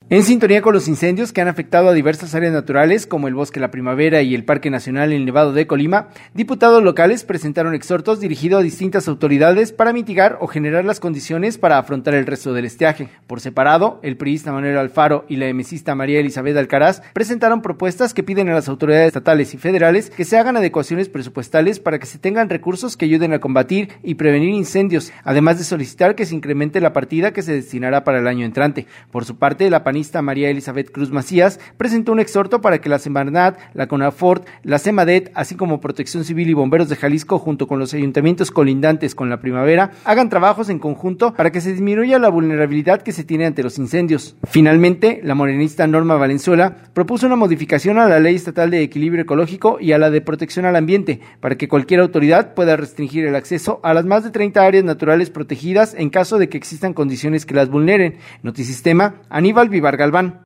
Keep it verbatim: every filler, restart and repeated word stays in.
En sintonía con los incendios que han afectado a diversas áreas naturales, como el Bosque La Primavera y el Parque Nacional El Nevado de Colima, diputados locales presentaron exhortos dirigidos a distintas autoridades para mitigar o generar las condiciones para afrontar el resto del estiaje. Por separado, el priista Manuel Alfaro y la emesista María Elizabeth Alcaraz presentaron propuestas que piden a las autoridades estatales y federales que se hagan adecuaciones presupuestales para que se tengan recursos que ayuden a combatir y prevenir incendios, además de solicitar que se incremente la partida que se destinará para el año entrante. Por su parte, la panista María Elizabeth Cruz Macías presentó un exhorto para que la Semarnat, la CONAFORT, la CEMADET, así como Protección Civil y Bomberos de Jalisco, junto con los ayuntamientos colindantes con La Primavera, hagan trabajos en conjunto para que se disminuya la vulnerabilidad que se tiene ante los incendios. Finalmente, la morenista Norma Valenzuela propuso una modificación a la Ley Estatal de Equilibrio Ecológico y a la de Protección al Ambiente, para que cualquier autoridad pueda restringir el acceso a las más de treinta áreas naturales protegidas en caso de que existan condiciones que las vulneren. Notisistema, Aníbal Vivar Galván.